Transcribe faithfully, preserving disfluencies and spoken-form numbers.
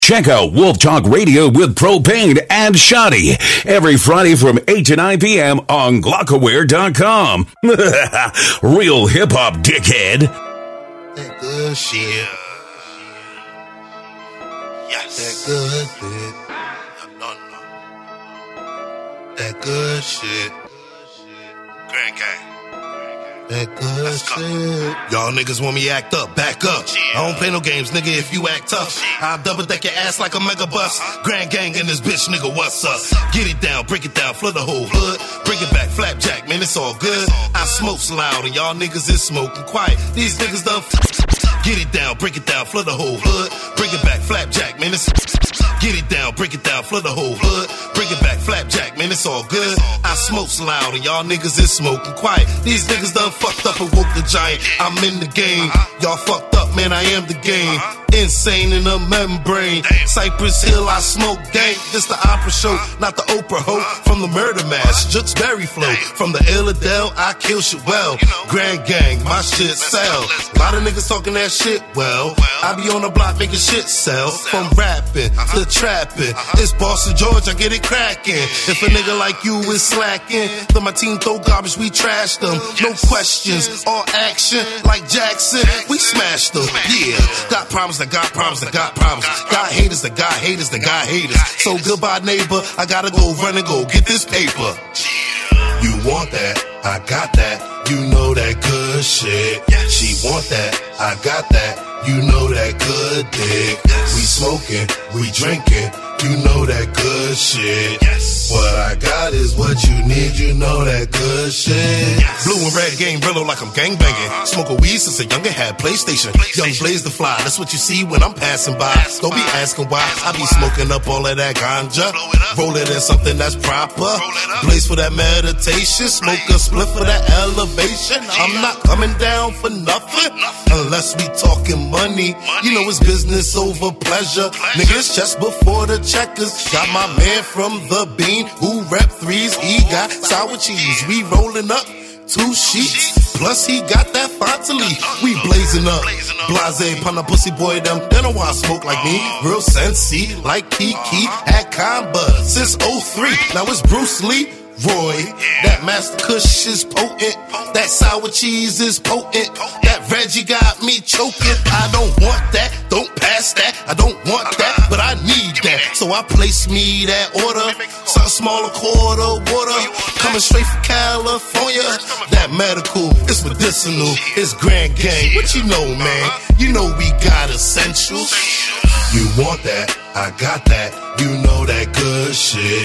Check out Wolf Talk Radio with Propane and Shoddy every Friday from eight to nine p.m. on Glockaware dot com. Real hip-hop, dickhead. That good shit. Yes. That good shit. No, no. That good shit. Grand Gang. That good shit. Y'all niggas want me act up, back up. I don't play no games, nigga, if you act tough. I'll double deck your ass like a mega bus. Grand Gang in this bitch, nigga, what's up? Get it down, break it down, flood the whole hood. Bring it back, flapjack, man, it's all good. I smoke loud and y'all niggas is smoking quiet. These niggas done f- Get it down, break it down, flood the whole hood. Bring it back, flapjack, man, it's Get it down, break it down, flood the whole hood. Bring it back, flapjack, man, it's all good. I smoke loud and y'all niggas is smoking quiet. These niggas done fucked up and woke the giant. I'm in the game. Y'all fucked up, man, I am the game. Insane in the membrane. Cypress Hill, I smoke gang. This the opera show, not the Oprah hoe. From the murder mass, Jux Berry flow. From the Illadale, I kill shit well. Grand Gang, my shit sell. A lot of niggas talking that shit well. I be on the block making shit sell. From rapping to trapping. It's Boston George, I get it cracking. If a nigga like you is slacking, then my team throw garbage, we trash them. No questions, all action. Like Jackson, we smashed them. Yeah, got problems that got problems that got problems. Got haters that got haters that got haters. So goodbye, neighbor, I gotta go run and go get this paper. You want that, I got that. You know that good shit. She want that, I got that. You know that good dick. We smoking, we drinking. You know that good shit. What I got is what you need. You know that good shit. Blue and red gang brillo like I'm gangbanging. Smoke a weed since a youngin' had PlayStation. Young Blaze the Fly, that's what you see when I'm passing by. Don't be asking why. I be smoking up all of that ganja. Roll it in something that's proper. Blaze for that meditation. Smoke a split for that elevation. I'm not coming down for nothing unless we talking money. You know it's business over pleasure. Niggas just before the checkers. Got my man from the Bean who rep threes. He got sour cheese. We rolling up two sheets. Plus he got that Fontaine. We blazing up. Blase, pun pussy boy them. They know why I smoke like me. Real sensey like Kiki. Had Kamba since oh three. Now it's Bruce Lee. Roy, that Master Kush is potent. That sour cheese is potent. That Reggie got me choking. I don't want that, don't pass that. I don't want that, but I need that. So I place me that order. Something smaller, quarter water. Coming straight from California. That medical, it's medicinal. It's Grand Gang. What you know, man? You know we got essentials. You want that, I got that. You know that good shit.